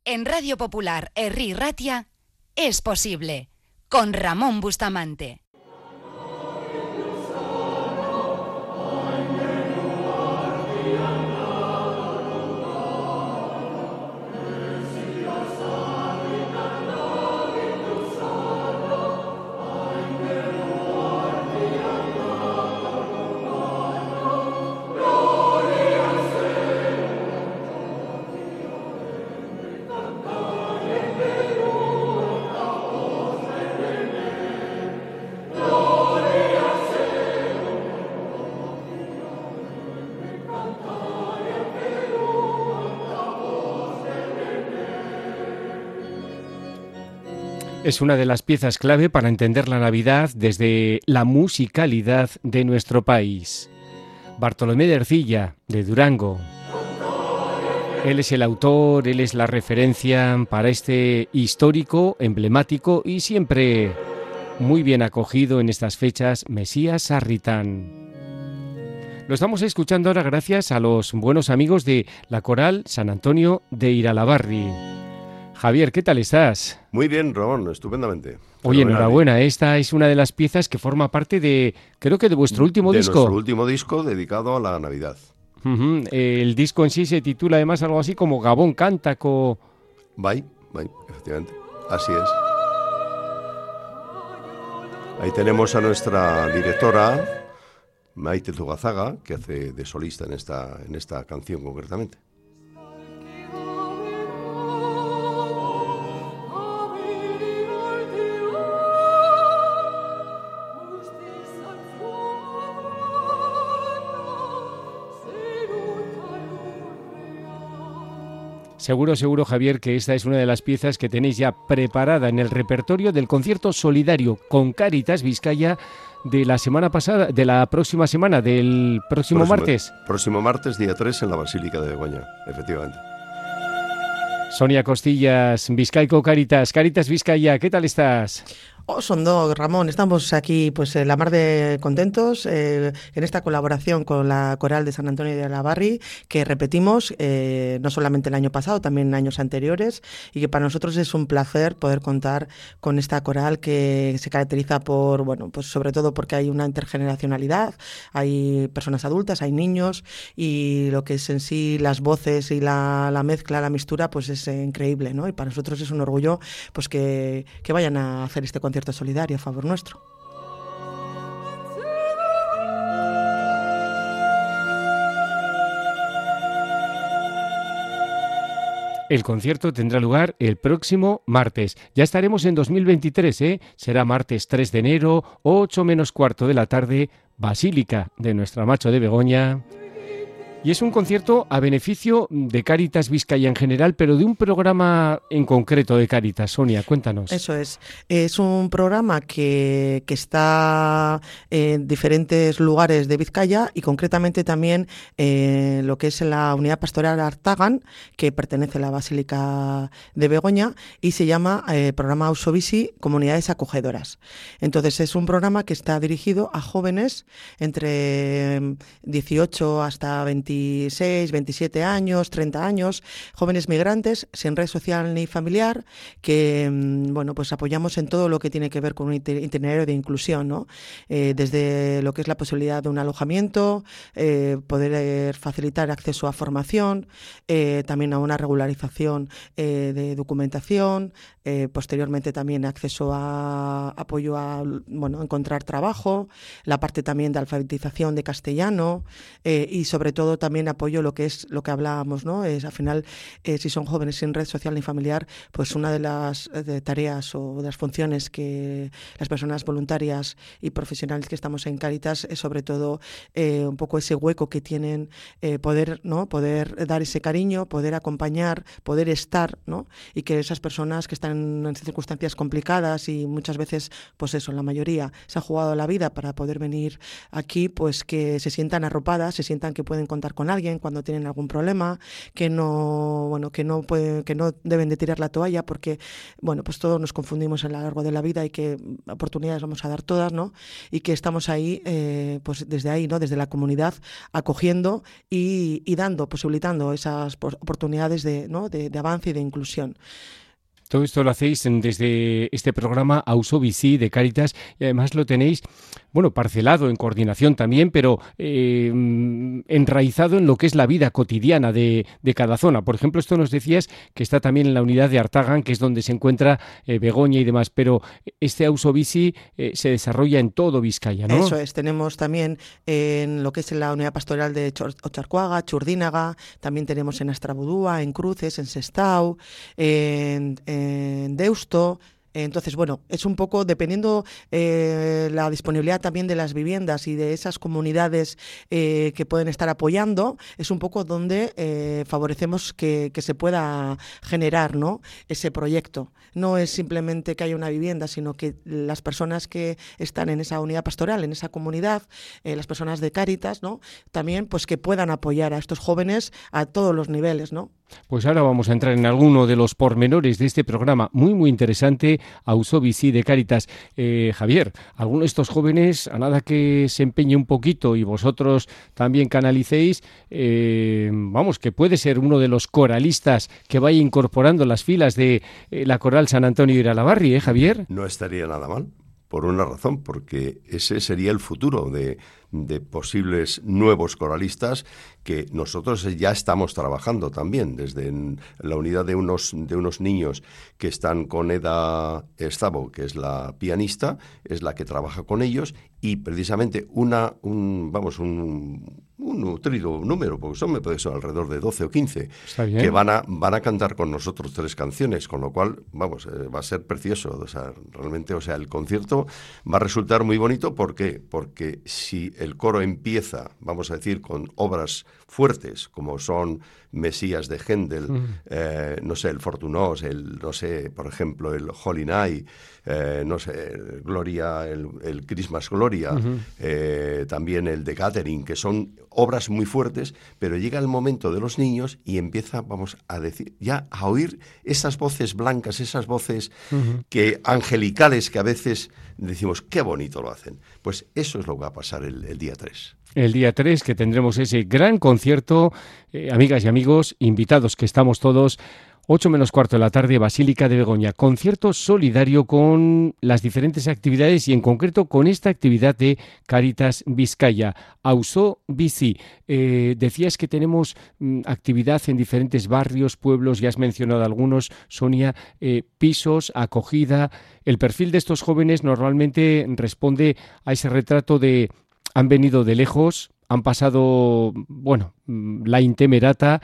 En Radio Popular, Herri Ratia, es posible, con Ramón Bustamante. Es una de las piezas clave para entender la Navidad desde la musicalidad de nuestro país. Bartolomé de Ercilla, de Durango. Él es el autor, él es la referencia para este histórico, emblemático y siempre muy bien acogido en estas fechas, Mesías Sarritán. Lo estamos escuchando ahora gracias a los buenos amigos de la Coral San Antonio de Iralabarri. Javier, ¿qué tal estás? Muy bien, Ramón, estupendamente. Oye, enhorabuena, esta es una de las piezas que forma parte de, creo que de vuestro último disco. De nuestro último disco dedicado a la Navidad. El disco en sí se titula además algo así como Gabón Cántaco. Vai, efectivamente, así es. Ahí tenemos a nuestra directora, Maite Zugazaga, que hace de solista en esta canción concretamente. Seguro, Javier, que esta es una de las piezas que tenéis ya preparada en el repertorio del concierto solidario con Cáritas Vizcaya de la semana pasada, de la próxima semana, del próximo martes. Próximo martes, día 3, en la Basílica de Begoña, efectivamente. Sonia Costillas, Vizcaico Cáritas Vizcaya, ¿qué tal estás? Sondo, Ramón, estamos aquí pues la mar de contentos en esta colaboración con la Coral de San Antonio de Iralabarri, que repetimos no solamente el año pasado, también en años anteriores, y que para nosotros es un placer poder contar con esta coral que se caracteriza por, bueno, pues sobre todo porque hay una intergeneracionalidad, hay personas adultas, hay niños, y lo que es en sí las voces y la mezcla, la mixtura, pues es increíble, ¿no? Y para nosotros es un orgullo pues que vayan a hacer este concierto solidario a favor nuestro. El concierto tendrá lugar el próximo martes. Ya estaremos en 2023, ¿eh? Será martes 3 de enero, 8 menos cuarto de la tarde, Basílica de Nuestra Macho de Begoña. Y es un concierto a beneficio de Cáritas Vizcaya en general, pero de un programa en concreto de Cáritas. Sonia, cuéntanos. Eso es un programa que está en diferentes lugares de Vizcaya y concretamente también lo que es la Unidad Pastoral Artagan, que pertenece a la Basílica de Begoña, y se llama Programa Ausobisi Comunidades Acogedoras. Entonces es un programa que está dirigido a jóvenes entre 18 hasta 26, 27 años, 30 años, jóvenes migrantes sin red social ni familiar, que bueno, pues apoyamos en todo lo que tiene que ver con un itinerario de inclusión, ¿no? Desde lo que es la posibilidad de un alojamiento, poder facilitar acceso a formación, también a una regularización de documentación, posteriormente también acceso a apoyo a, bueno, encontrar trabajo, la parte también de alfabetización de castellano, y sobre todo también apoyo lo que hablábamos, ¿no? Es al final, si son jóvenes sin red social ni familiar, pues una de las tareas o de las funciones que las personas voluntarias y profesionales que estamos en Cáritas es sobre todo un poco ese hueco que tienen, poder dar ese cariño, poder acompañar, poder estar, ¿no? Y que esas personas que están en circunstancias complicadas y muchas veces, pues eso, la mayoría se ha jugado la vida para poder venir aquí, pues que se sientan arropadas, se sientan que pueden contar contar con alguien cuando tienen algún problema, que no deben de tirar la toalla porque, bueno, pues todos nos confundimos a lo largo de la vida y que oportunidades vamos a dar todas, ¿no? Y que estamos ahí, pues desde ahí, ¿no? Desde la comunidad, acogiendo y dando, posibilitando esas oportunidades de avance y de inclusión. Todo esto lo hacéis desde este programa Auzo Bizi de Cáritas y además lo tenéis, bueno, parcelado en coordinación también, pero enraizado en lo que es la vida cotidiana de cada zona. Por ejemplo, esto nos decías que está también en la unidad de Artagan, que es donde se encuentra Begoña y demás, pero este Auzo Bizi se desarrolla en todo Vizcaya, ¿no? Eso es, tenemos también en lo que es la unidad pastoral de Ocharcuaga, Churdínaga, también tenemos en Astrabudúa, en Cruces, en Sestao, en Deusto. Entonces, bueno, es un poco dependiendo la disponibilidad también de las viviendas y de esas comunidades que pueden estar apoyando, es un poco donde favorecemos que se pueda generar, ¿no?, ese proyecto. No es simplemente que haya una vivienda, sino que las personas que están en esa unidad pastoral, en esa comunidad, las personas de Cáritas, ¿no?, también pues que puedan apoyar a estos jóvenes a todos los niveles, ¿no? Pues ahora vamos a entrar en alguno de los pormenores de este programa muy, muy interesante, Auzo Bizi de Cáritas. Javier, alguno de estos jóvenes, a nada que se empeñe un poquito y vosotros también canalicéis, vamos, que puede ser uno de los coralistas que vaya incorporando las filas de la Coral San Antonio de Iralabarri, Javier. No estaría nada mal, por una razón, porque ese sería el futuro de posibles nuevos coralistas que nosotros ya estamos trabajando también desde la unidad de unos niños que están con Eda Estavo, que es la pianista, es la que trabaja con ellos, y precisamente un nutrido número, porque son alrededor de 12 o 15, que van a cantar con nosotros 3 canciones, con lo cual, vamos, va a ser precioso. O sea, realmente, el concierto va a resultar muy bonito. ¿Por qué? Porque si el coro empieza, vamos a decir, con obras fuertes, como son Mesías de Händel, el Fortunós, por ejemplo, el Holy Night, Gloria, el Christmas Gloria, también el de Gathering, que son obras muy fuertes, pero llega el momento de los niños y empieza, vamos a decir, ya a oír esas voces blancas, esas voces que angelicales que a veces decimos, qué bonito lo hacen. Pues eso es lo que va a pasar el día 3. El día 3, que tendremos ese gran concierto, amigas y amigos, invitados que estamos todos, 8 menos cuarto de la tarde, Basílica de Begoña. Concierto solidario con las diferentes actividades y en concreto con esta actividad de Cáritas Vizcaya, Auzo Bizi. Decías que tenemos actividad en diferentes barrios, pueblos, ya has mencionado algunos, Sonia, pisos, acogida. El perfil de estos jóvenes normalmente responde a ese retrato de han venido de lejos, han pasado, la intemerata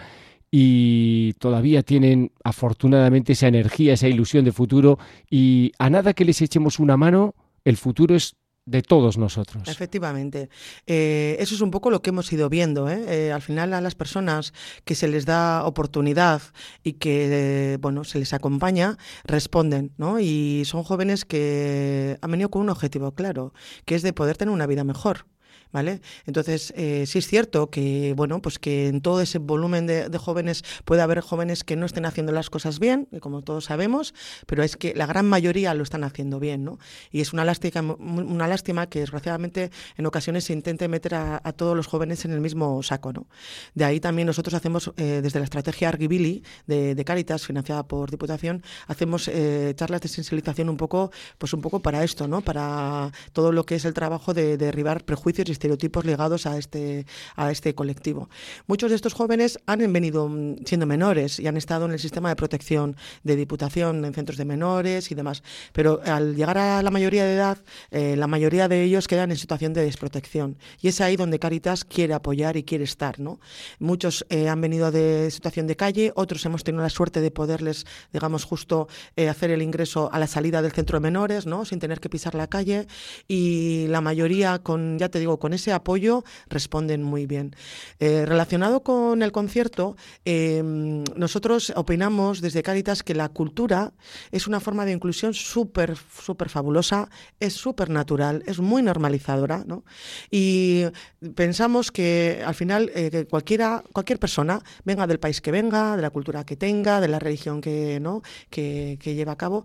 y todavía tienen afortunadamente esa energía, esa ilusión de futuro y a nada que les echemos una mano, el futuro es de todos nosotros. Efectivamente. Eso es un poco lo que hemos ido viendo, ¿eh? Al final a las personas que se les da oportunidad y que se les acompaña, responden, ¿no? Y son jóvenes que han venido con un objetivo claro, que es de poder tener una vida mejor. ¿Vale? Entonces, sí es cierto que, que en todo ese volumen de jóvenes puede haber jóvenes que no estén haciendo las cosas bien, como todos sabemos, pero es que la gran mayoría lo están haciendo bien, ¿no? Y es una lástima que desgraciadamente en ocasiones se intente meter a todos los jóvenes en el mismo saco, ¿no? De ahí también nosotros hacemos, desde la estrategia Argibili de Cáritas, financiada por Diputación, hacemos charlas de sensibilización un poco para esto, ¿no? Para todo lo que es el trabajo de derribar prejuicios y estereotipos ligados a este colectivo. Muchos de estos jóvenes han venido siendo menores y han estado en el sistema de protección de Diputación, en centros de menores y demás, pero al llegar a la mayoría de edad, la mayoría de ellos quedan en situación de desprotección y es ahí donde Cáritas quiere apoyar y quiere estar, ¿no? Muchos han venido de situación de calle, otros hemos tenido la suerte de poderles, hacer el ingreso a la salida del centro de menores, ¿no? Sin tener que pisar la calle, y la mayoría con con ese apoyo responden muy bien. Relacionado con el concierto, nosotros opinamos desde Cáritas que la cultura es una forma de inclusión súper fabulosa, es súper natural, es muy normalizadora, ¿no? Y pensamos que al final que cualquier persona, venga del país que venga, de la cultura que tenga, de la religión que lleva a cabo,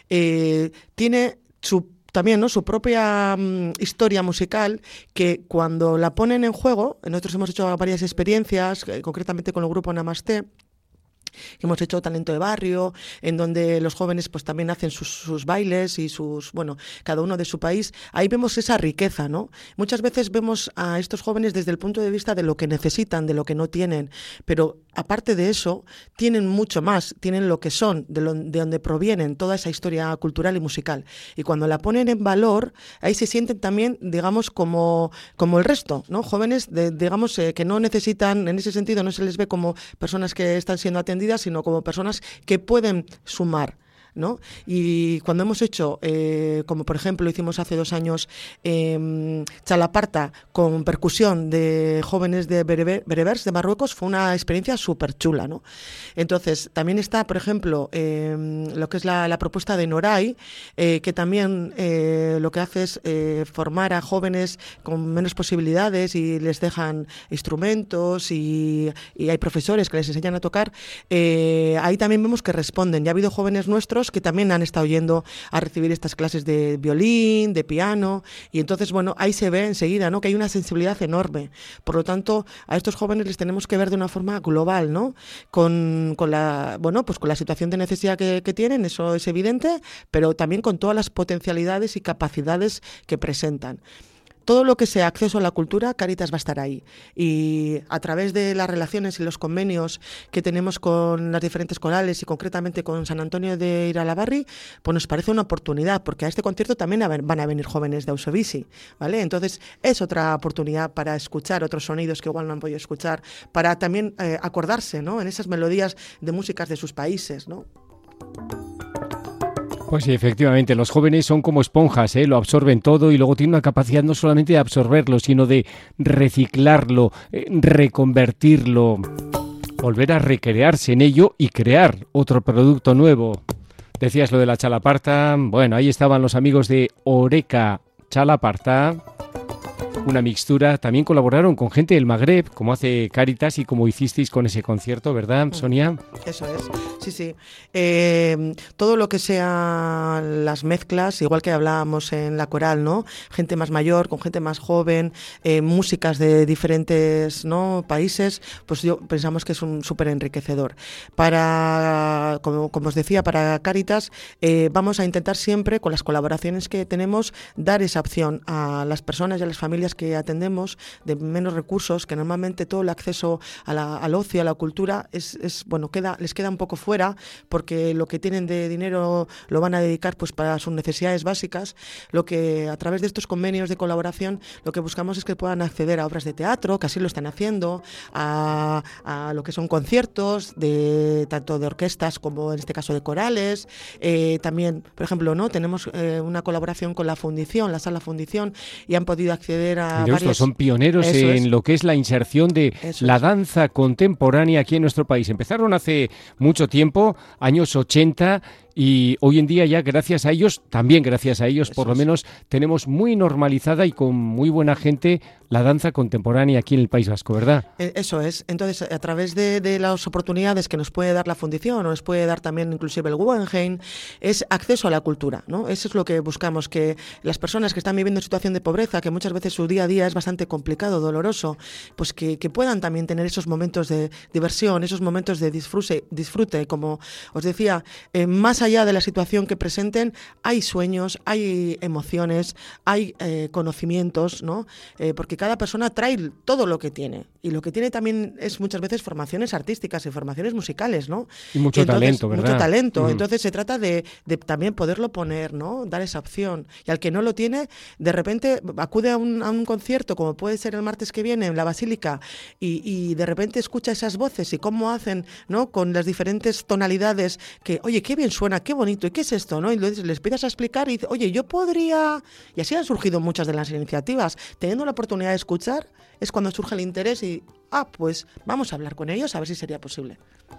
tiene también, ¿no?, su propia historia musical, que cuando la ponen en juego, nosotros hemos hecho varias experiencias, concretamente con el grupo Namaste, que hemos hecho talento de barrio, en donde los jóvenes pues también hacen sus bailes y cada uno de su país. Ahí vemos esa riqueza, ¿no? Muchas veces vemos a estos jóvenes desde el punto de vista de lo que necesitan, de lo que no tienen, pero aparte de eso, tienen mucho más, tienen lo que son, de donde provienen, toda esa historia cultural y musical. Y cuando la ponen en valor, ahí se sienten también, digamos, como el resto, ¿no? Jóvenes, digamos, que no necesitan, en ese sentido, no se les ve como personas que están siendo atendidas, sino como personas que pueden sumar, ¿no? Y cuando hemos hecho, como por ejemplo hicimos hace 2 años, Chalaparta con percusión de jóvenes de berebers de Marruecos, fue una experiencia súper chula, ¿no? Entonces también está, por ejemplo, lo que es la propuesta de Noray, que también lo que hace es formar a jóvenes con menos posibilidades y les dejan instrumentos y hay profesores que les enseñan a tocar. Ahí también vemos que responden. Ya ha habido jóvenes nuestros que también han estado yendo a recibir estas clases de violín, de piano, y entonces, bueno, ahí se ve enseguida, ¿no?, que hay una sensibilidad enorme. Por lo tanto, a estos jóvenes les tenemos que ver de una forma global, ¿no?, con la situación de necesidad que tienen, eso es evidente, pero también con todas las potencialidades y capacidades que presentan. Todo lo que sea acceso a la cultura, Cáritas va a estar ahí. Y a través de las relaciones y los convenios que tenemos con las diferentes corales y concretamente con San Antonio de Iralabarri, pues nos parece una oportunidad, porque a este concierto también van a venir jóvenes de Ausovisi, ¿vale? Entonces es otra oportunidad para escuchar otros sonidos que igual no han podido escuchar, para también acordarse, ¿no?, en esas melodías de músicas de sus países, ¿no? Pues sí, efectivamente, los jóvenes son como esponjas, lo absorben todo y luego tienen una capacidad no solamente de absorberlo, sino de reciclarlo, reconvertirlo, volver a recrearse en ello y crear otro producto nuevo. Decías lo de la Chalaparta, bueno, ahí estaban los amigos de Oreca Chalaparta, una mixtura. También colaboraron con gente del Magreb, como hace Cáritas y como hicisteis con ese concierto, ¿verdad, Sonia? Eso es, sí. Todo lo que sean las mezclas, igual que hablábamos en la coral, ¿no?, gente más mayor con gente más joven, músicas de diferentes, ¿no?, países, pues pensamos que es un súper enriquecedor. Como os decía, para Cáritas vamos a intentar siempre, con las colaboraciones que tenemos, dar esa opción a las personas y a las familias que atendemos de menos recursos, que normalmente todo el acceso al ocio, a la cultura les queda un poco fuera, porque lo que tienen de dinero lo van a dedicar pues para sus necesidades básicas. Lo que a través de estos convenios de colaboración lo que buscamos es que puedan acceder a obras de teatro, que así lo están haciendo, a lo que son conciertos tanto de orquestas como en este caso de corales. También, por ejemplo, ¿no?, tenemos una colaboración con la Fundición, la Sala Fundición, y han podido acceder a varias... Son pioneros en lo que es la inserción de la danza contemporánea aquí en nuestro país. Empezaron hace mucho tiempo, años 80, y hoy en día ya gracias a ellos, por lo menos tenemos muy normalizada y con muy buena gente la danza contemporánea aquí en el País Vasco, ¿verdad? Eso es. Entonces, a través de las oportunidades que nos puede dar la Fundición, o nos puede dar también inclusive el Guggenheim, es acceso a la cultura, ¿no? Eso es lo que buscamos, que las personas que están viviendo en situación de pobreza, que muchas veces su día a día es bastante complicado, doloroso, pues que puedan también tener esos momentos de diversión, esos momentos de disfrute, como os decía, más allá de la situación que presenten, hay sueños, hay emociones, hay conocimientos, ¿no? Porque cada persona trae todo lo que tiene y lo que tiene también es muchas veces formaciones artísticas y formaciones musicales, ¿no? Y mucho talento, ¿verdad? Mucho talento. Entonces se trata de también poderlo poner, ¿no? Dar esa opción. Y al que no lo tiene, de repente acude a un concierto, como puede ser el martes que viene en la Basílica, y de repente escucha esas voces y cómo hacen, ¿no? Con las diferentes tonalidades, que, oye, qué bien suena, qué bonito, ¿y qué es esto, no? Y les empiezas a explicar y dices, oye, yo podría... Y así han surgido muchas de las iniciativas. Teniendo la oportunidad de escuchar, es cuando surge el interés y, pues vamos a hablar con ellos a ver si sería posible.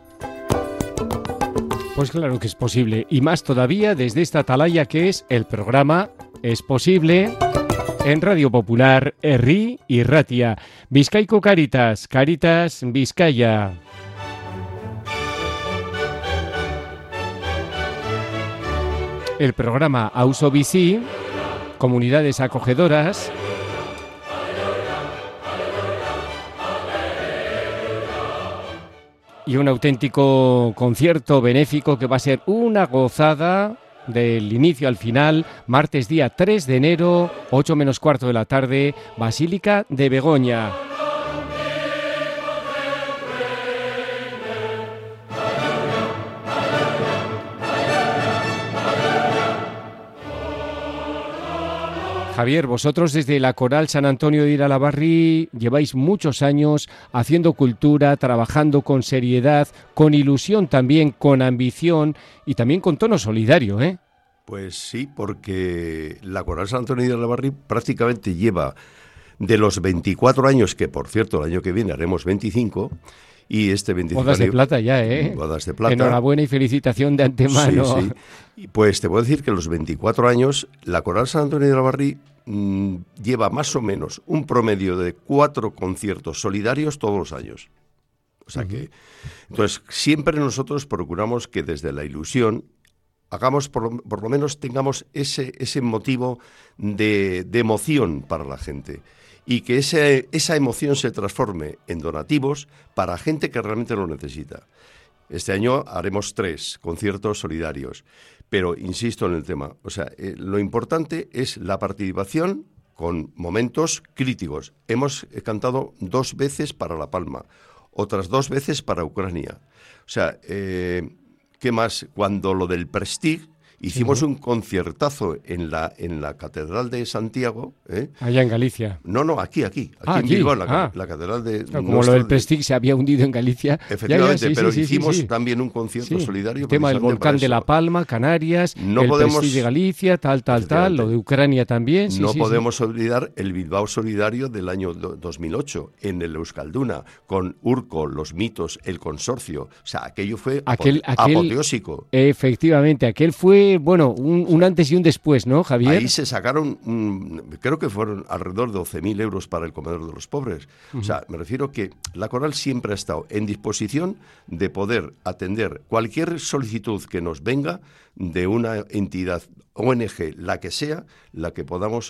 Pues claro que es posible, y más todavía desde esta atalaya que es el programa Es Posible en Radio Popular, Herri y Ratia. Bizkaiko Caritas, Caritas Bizkaia. El programa Auzo Bizi, Comunidades Acogedoras. Y un auténtico concierto benéfico que va a ser una gozada del inicio al final, martes día 3 de enero, 8 menos cuarto de la tarde, Basílica de Begoña. Javier, vosotros desde la Coral San Antonio de Iralabarri lleváis muchos años haciendo cultura, trabajando con seriedad, con ilusión también, con ambición y también con tono solidario, ¿eh? Pues sí, porque la Coral San Antonio de Iralabarri prácticamente lleva de los 24 años, que por cierto el año que viene haremos 25, y este 25 bodas de plata ya, ¿eh? Bodas de plata. Enhorabuena y felicitación de antemano. Sí, sí. Y pues te puedo decir que los 24 años, la Coral San Antonio de Iralabarri lleva más o menos un promedio de 4 conciertos solidarios todos los años. O sea que, entonces, siempre nosotros procuramos que desde la ilusión hagamos, por lo menos tengamos ese motivo de emoción para la gente. Y que esa emoción se transforme en donativos para gente que realmente lo necesita. Este año haremos 3 conciertos solidarios, pero insisto en el tema, o sea, lo importante es la participación con momentos críticos. Hemos cantado 2 veces para La Palma, otras 2 veces para Ucrania. O sea, ¿qué más? Cuando lo del Prestige, hicimos un conciertazo en la Catedral de Santiago. Allá en Galicia. No, aquí en Bilbao, la Catedral de... Claro, como lo del Prestige se había hundido en Galicia. Efectivamente, pero hicimos también un concierto solidario. El tema del volcán de La Palma, Canarias, el Prestige de Galicia, tal, lo de Ucrania también. No podemos olvidar el Bilbao Solidario del año 2008, en el Euskalduna, con Urco, Los Mitos, el Consorcio. O sea, aquello fue apoteósico. Efectivamente, aquel fue un antes y un después, ¿no, Javier? Ahí se sacaron, creo que fueron alrededor de 12.000 euros para el comedor de los pobres. O sea, me refiero que la Coral siempre ha estado en disposición de poder atender cualquier solicitud que nos venga de una entidad ONG, la que sea, la que podamos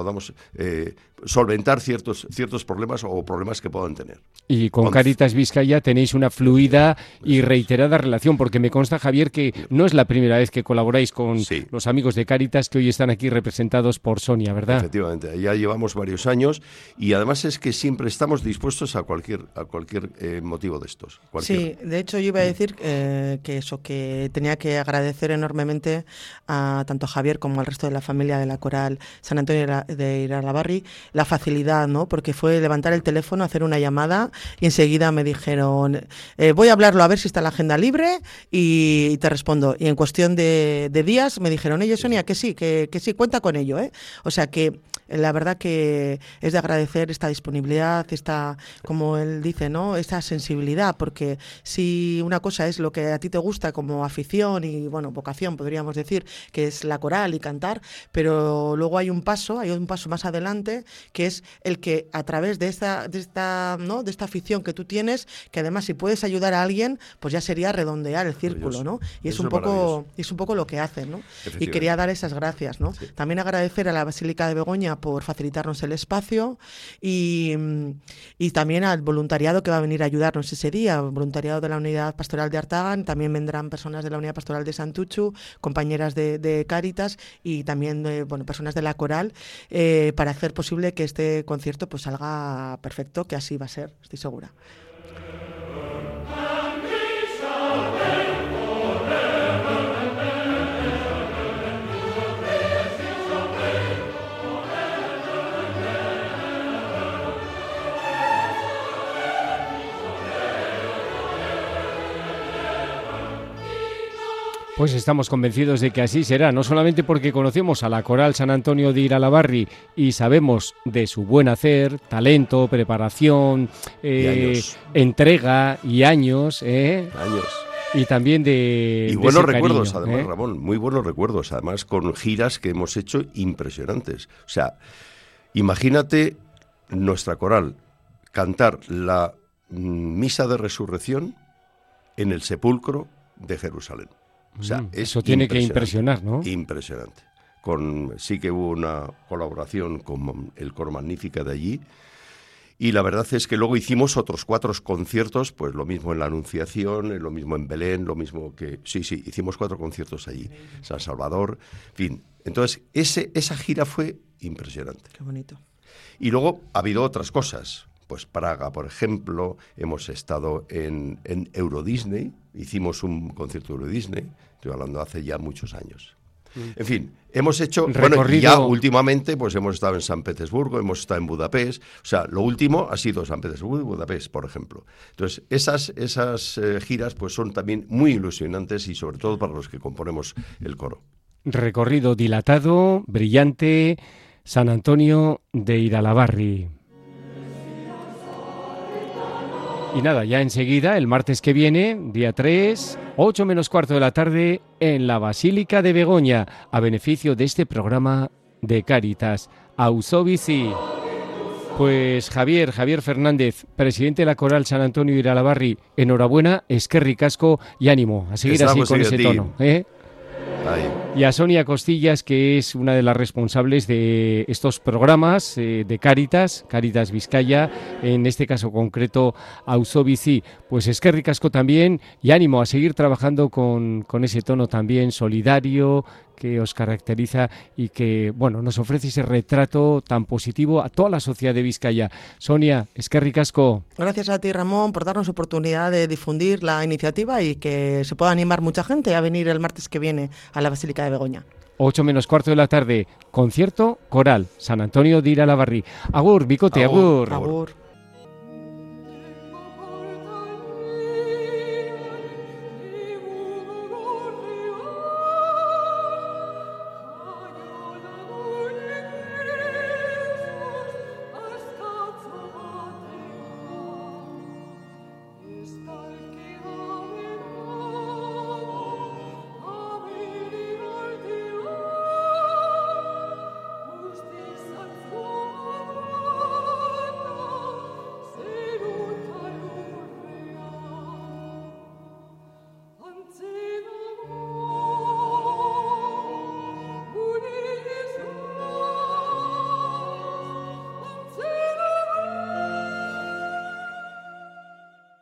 solventar ciertos problemas o problemas que puedan tener. Y con Caritas Bizkaia tenéis una fluida y reiterada relación, porque me consta, Javier, que no es la primera vez que colaboráis con los amigos de Caritas que hoy están aquí representados por Sonia, ¿verdad? Efectivamente, ya llevamos varios años y además es que siempre estamos dispuestos a cualquier motivo de estos. Sí, de hecho yo iba a decir que tenía que agradecer enormemente a tanto a Javier como al resto de la familia de la Coral San Antonio de Iralabarri la facilidad, ¿no? Porque fue levantar el teléfono, hacer una llamada y enseguida me dijeron voy a hablarlo a ver si está la agenda libre y te respondo. Y en cuestión de días me dijeron, oye Sonia, que sí, cuenta con ello, ¿eh? O sea que la verdad que es de agradecer esta disponibilidad, esta, como él dice, ¿no? Esta sensibilidad, porque si una cosa es lo que a ti te gusta como afición y, vocación, podríamos decir, que es la coral y cantar, pero luego hay un paso más adelante, que es el que a través de esta afición que tú tienes, que además si puedes ayudar a alguien, pues ya sería redondear el círculo, ¿no? Y es un poco lo que hacen, ¿no? Y quería dar esas gracias, ¿no? Sí. También agradecer a la Basílica de Begoña Begoña por facilitarnos el espacio y también al voluntariado que va a venir a ayudarnos ese día, voluntariado de la Unidad Pastoral de Artagan. También vendrán personas de la Unidad Pastoral de Santuchu, compañeras de Cáritas y también personas de la coral, para hacer posible que este concierto pues salga perfecto, que así va a ser, estoy segura. Pues estamos convencidos de que así será, no solamente porque conocemos a la Coral San Antonio de Iralabarri y sabemos de su buen hacer, talento, preparación, entrega y años. Y también de buenos recuerdos, cariño, además, Ramón, muy buenos recuerdos, además con giras que hemos hecho impresionantes. O sea, imagínate nuestra coral cantar la misa de resurrección en el sepulcro de Jerusalén. O sea, eso tiene que impresionar, ¿no? Impresionante. Sí que hubo una colaboración con el coro Magnífica de allí. Y la verdad es que luego hicimos otros 4 conciertos, pues lo mismo en la Anunciación, lo mismo en Belén, lo mismo que... Sí, hicimos 4 conciertos allí. San Salvador, en fin. Entonces, esa gira fue impresionante. Qué bonito. Y luego ha habido otras cosas. Pues Praga, por ejemplo, hemos estado en Euro Disney, hicimos un concierto de Euro Disney, estoy hablando hace ya muchos años. En fin, hemos hecho, recorrido... y ya últimamente pues hemos estado en San Petersburgo, hemos estado en Budapest, o sea, lo último ha sido San Petersburgo y Budapest, por ejemplo. Entonces, esas giras pues son también muy ilusionantes y sobre todo para los que componemos el coro. Recorrido dilatado, brillante, San Antonio de Iralabarri. Y nada, ya enseguida, el martes que viene, día 3, 8 menos cuarto de la tarde, en la Basílica de Begoña, a beneficio de este programa de Cáritas, Auzobici. Pues Javier Fernández, presidente de la Coral San Antonio de Iralabarri, enhorabuena, eskerrik asko y ánimo, a seguir así con ese tono, ¿eh? Y a Sonia Costillas, que es una de las responsables de estos programas de Cáritas Vizcaya, en este caso concreto Auzobici, pues eskerrik asko también y ánimo a seguir trabajando con ese tono también solidario que os caracteriza y que, bueno, nos ofrece ese retrato tan positivo a toda la sociedad de Vizcaya. Sonia, eskerrik asko. Gracias a ti, Ramón, por darnos oportunidad de difundir la iniciativa y que se pueda animar mucha gente a venir el martes que viene a la Basílica de Begoña. 8 menos cuarto de la tarde, concierto coral San Antonio de Iralabarri. Agur, bicote, agur. Agur.